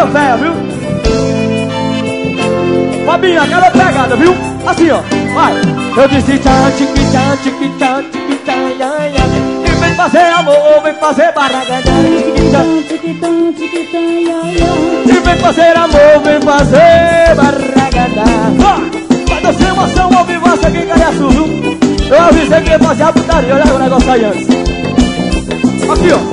aquela véia, viu? Fabinho, aquela pegada, viu? Assim, ó, vai. Eu disse tchan, tchiqui, tchan, tchiqui, tchan, tchiqui, tchan, ia, ia. E vem fazer amor, vem fazer barragadã, tchiqui, tchan, tchiqui, tchan, tchiqui, tchan, ia, ia. E vem fazer amor, vem fazer barragadã. Vai dar sem emoção ao vivo essa aqui em Cariaçu, viu? Eu avisei que ia fazer a putaria, olha o negócio aí antes. Aqui, ó.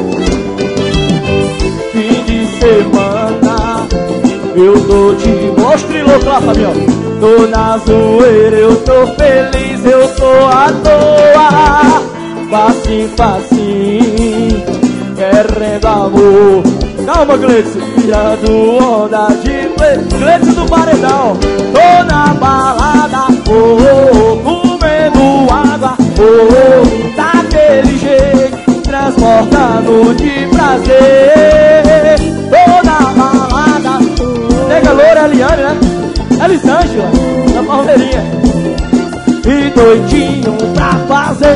Fim de semana eu tô de mostrilou lá, Fabião. Tô na zoeira, eu tô feliz, eu tô à toa. Facinho, facinho, querendo amor. Calma, Gleice, tirando onda de Gleice do paredão. Tô na balada, comendo água, daquele jeito, transportando de prazer. Tô na balada, nega loura, Eliane, né? Elisângela, na palmeirinha. E doidinho pra fazer.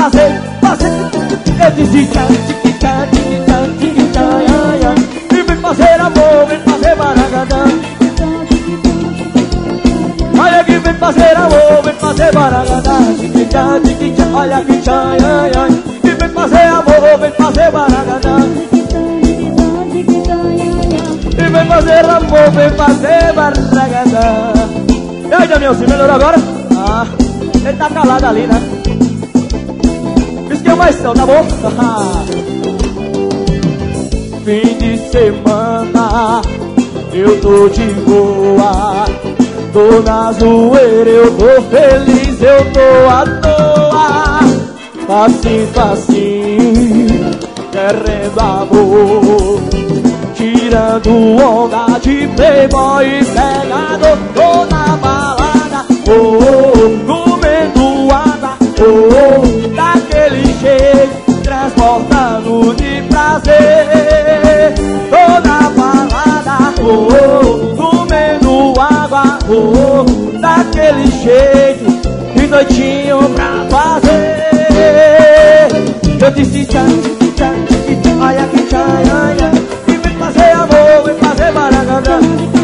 Eu disse tchan, tchiqui, tchan, tchiqui, tchan, tchiqui, tchan, ia, ia. E vem fazer amor, vem fazer baragadã. Olha aqui, vem fazer amor, vem fazer baragadã. Tchiqui, tchan, tchiqui, tchan, olha aqui, tchan, ia, ia. E vem fazer amor, vem fazer baragadã. E vem fazer amor, vem fazer baragadã. E aí, Danielzinho, melhorou agora? Ah, ele tá calado ali, né? Esquema mais não, tá bom? Fim de semana eu tô de boa. Tô na zoeira, eu tô feliz, eu tô à toa. Facinho, facinho, querendo amor, tirando onda de playboy e pegador. Tô na balada, comendo água, daquele jeito, transportando de prazer. Tô na balada, comendo água, daquele jeito, e doidinho pra fazer. Eu disse tchan, tchiqui, tchan, tchiqui, tchan, olha aqui, tchan, ia, ia. E vem fazer amor, vem fazer baragadã.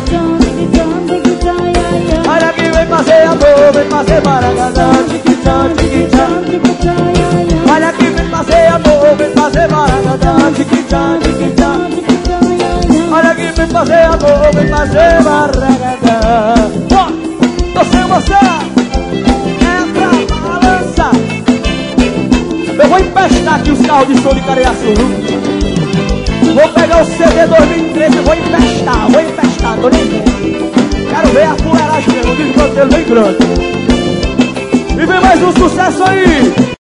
Olha aqui, vem fazer amor, vem fazer baragadã. Tchiqui, tchan, tchiqui, tchan. Olha aqui, vem fazer amor, vem fazer baragadã. Tchiqui, tchan, tchiqui, tchan. Olha aqui, vem fazer amor, vem fazer baragadã. Ó, tô sem emoção, entra, balança. Eu vou empestar aqui os carros de som de Cariaçu. Vou pegar o CD 2013 e vou empestar, tô nem vendo. Quero ver a fuleiragem mesmo, o desgoteiro bem grande. E vem mais um sucesso aí.